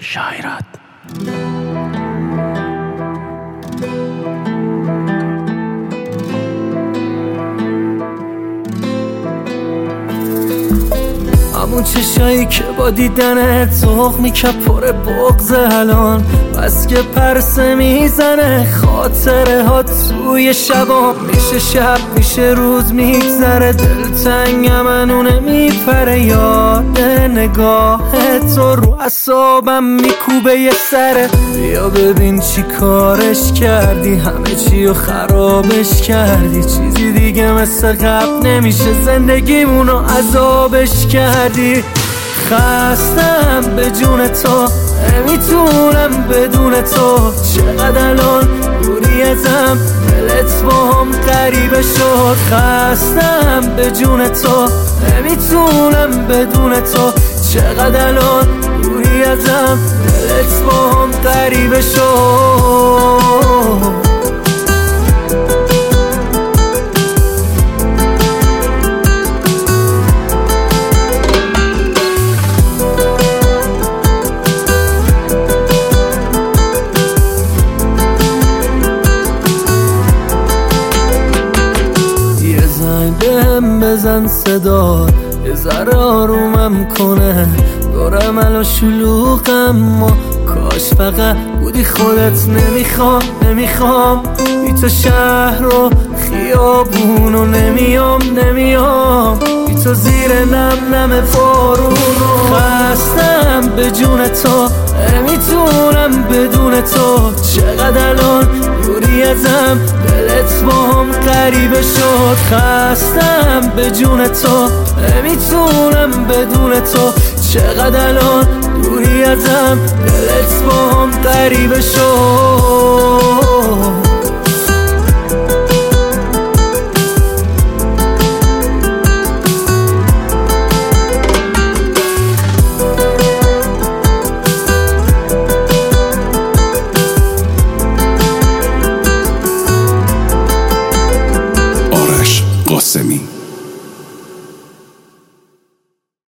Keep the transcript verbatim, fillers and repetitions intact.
شاعرات. همون چشایی که با دیدن تخمی که پر بغض الان بس که پرسه میزنه خاطره ها توی شبا میشه شب میشه روز میگذره دلتنگم انونه میپره یاد نگاه تو رو اعصابم میکوبه یه سره بیا ببین چی کارش کردی همه چی رو خرابش کردی چیزی دیگه مثل قبل نمیشه زندگیمونو عذابش کردی خستم به جون تو نمیتونم بدون تو چقدر الان دوری ازم دلت با هم غریبه شد خستم به جون تو نمیتونم بدون تو چقدر الان دوری ازم دلت با هم غریبه شد بهم بزن صدا یه ذره آرومم کنه دورم الان شلوغم و کاش فقط بودی خودت نمیخوام نمیخوام بی تو شهر و خیابون و نمیام نمیام بی تو زیر نم نم بارون و خستم به جون تو نمیتونم بدون تو چقدر الان دوری ازم دلت با هم غریبه شد خستم به جون تو نمیتونم بدون تو چقدر الان دوری ازم دلت با هم غریبه شد